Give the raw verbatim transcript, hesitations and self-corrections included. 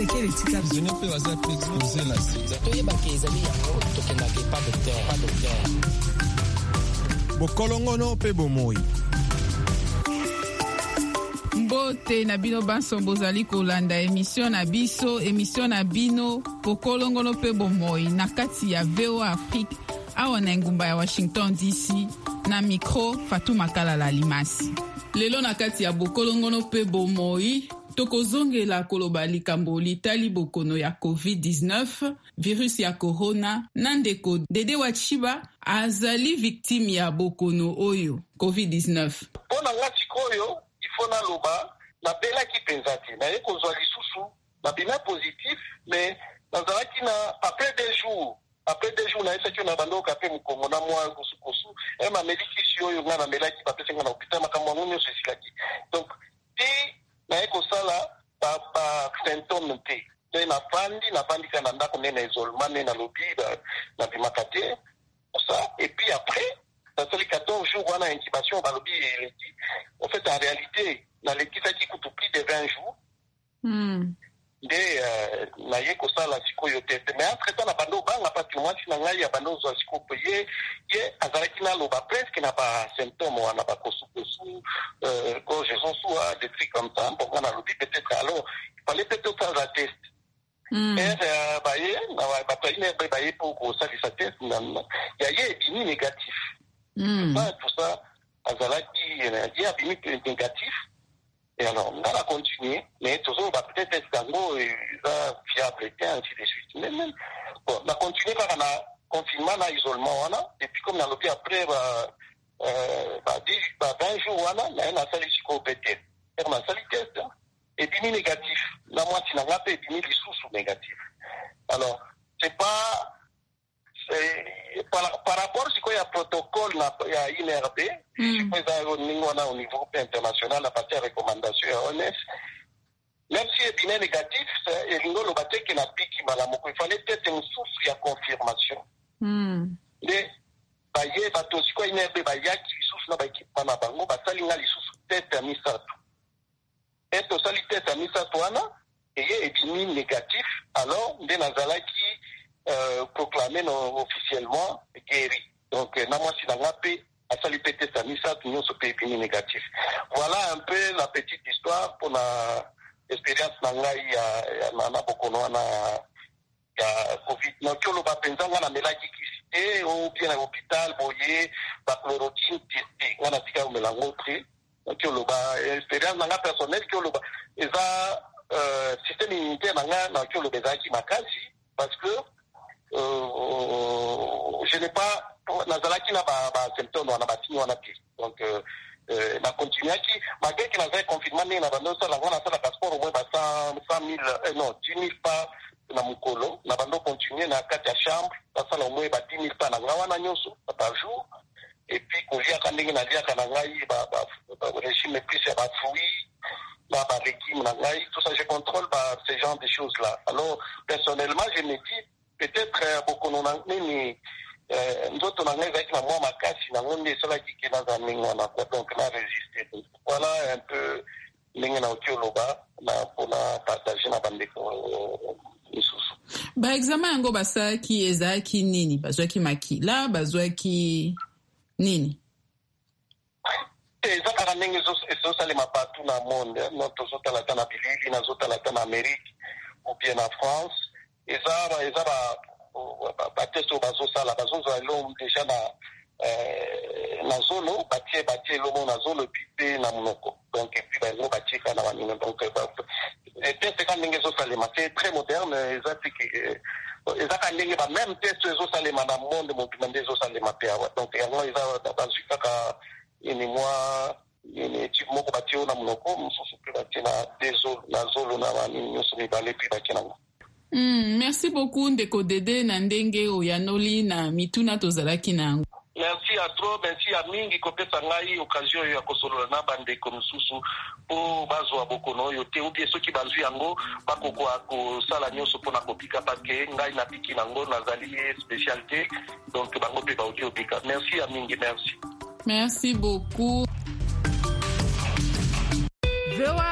Tshisekedi tika. Je ne peux pas exposer la sida. Toyeba ke ezali yango tokenda ke pas docteur, pas docteur. Bokolongono pe bomoi. Mbote na bino banso bozali kolanda émission na biso, émission na bino Bokolongono pe bomoi na kati ya V O A Afrique awa na ngumba ya Washington D C na micro Fatou Makalala Limasi. Lelo na kati ya Bokolongono pe bomoi tokozongela koloba likambo litali bokono ya covid dix-neuf, virus ya corona, nandeko Dede Wachiba azali victime ya bokono oyo covid dix-neuf. Pona ngati koyo ifona loba na bela ki penzati na eko zwa lisusu na bina positif mais nazalaki na après deux jours après deux jours na esa na bandoka pe mukongo na mwa kusukusu e ma medikisi oyo ngana melaki ba pesa ngana hôpital makambo nunyo sesilaki donc ti na eko sala ba ba symptôme te de na pandi na pandi kana ndako nena isolement nena lobi na bimakate ça et puis après ça fait quatorze jours on a incubation ba lobi en fait en réalité na l'équipe qui coûte plus de vingt jours mm. de euh, na yeko sala sikoyo tete mais entre temps na bando banga pa tu moi na ngai ya bando zo sikopo ye ye azalaki na loba presque na ba symptômes wana ba kosukosu euh quand je sens soit des trucs comme ça bon on a lobi peut-être alors il fallait peut-être faire la test mm. et euh, ba ye na ba pa ine ba ye pour ko ça sa test na ya ye bini négatif mm. ça tout ça azalaki il a bini négatif. Et alors, on a continué, mais toujours, bah, peut-être est-ce qu'en il va fiable et ainsi de suite. Mais même, bon, on a continué par un confinement, un isolement, on a, et puis comme on a l'objet après, bah, euh, bah, dix, bah, vingt jours, on a, on a sali psychopété. Et on a sali test, hein, et puis négatif. La moitié n'a pas et puis les sous négatif. Alors, c'est pas, c'est, par, par rapport à ce qu'il y a protocole, il y a I N R B, je suis présent au niveau international à partir de recommandations à O M S. Même si c'est bien négatif, il fallait peut-être une source de confirmation. Mais, il y a des choses qui sont des test à Misatu. Et tout ça, les tests à Misatu, et il y a négatif, alors, il y a Euh, proclamé non, officiellement guéri. Donc, euh, moi, si dans la paix, à saluer ça, mis ça, tout le monde se paye négatif. Voilà un peu la petite histoire pour la expérience dans la il y a beaucoup de Covid. Donc, on va penser à la maladie qui cité, ou bien à l'hôpital, boyer, la chloroquine, on a dit qu'on me l'a montré. Donc, on va expérience dans la personnelle, qu'on va, et ça, euh, système immunitaire dans la, dans le besoin qui m'a quasi, parce que Euh, je n'ai pas nazalaki na ba ba symptômes na ba signes na plus donc euh, euh na continuer qui malgré que na confinement na bando ça la on a ça la passeport au moins ba cent mille euh, non dix mille pas na mukolo na bando continuer na quatre ya chambre ça la au moins ba dix mille pas na ngawa na nyoso par jour et puis kolia kandingi na lia kana ngai ba ba régime plus ya ba fruits ba ba légumes na ngai tout ça je contrôle ba ces genre de choses là. Alors personnellement je me dis peut-être beaucoup non mais d'autres n'ont avec la moi ma casse n'a on est cela qui est dans un mingon donc on a résisté. Voilà un peu l'ingénieur Otioloba na pour la partager na bande ko isusu ba examen ngo basa ki ezaki nini bazwa ki makila bazwa ki nini ezaka na ndenge zo zo salema partout na monde notre zota la tana bilili na zota la tana Amérique ou bien en France. Et ça, et ça, bah, test au bazo ça, la bazo ça, l'homme déjà na, na zone, bâtir, bâtir l'homme na zone, puis na monoko. Donc, et puis, bah, l'homme bâtir quand na vanille. Donc, les tests quand n'engue zo salema, c'est très moderne, et ça, c'est que, et ça quand n'engue ba même test zo salema na monde, mon piment zo salema péawa. Donc, et alors, et ça, dans ce cas, ka, ini moi, ini type moko bâtir na monoko, m'soussou plus bâtir na déso, na zolo na vanille, m'soussou mi balé puis bâtir na monoko. Mm, merci beaucoup ndeko Dede na ndenge oyanoli na mituna tozalaki nango. Merci à toi, merci à mingi kopesa ngai occasion ya kosolola na bandeko mususu po bazwa bokono yo te ubie soki bazwi yango bakoko akosala nyoso pona kopika pake ngai na piki nango nazali spécialité donc bango pe ba audio pika. Merci à mingi, merci. Merci beaucoup.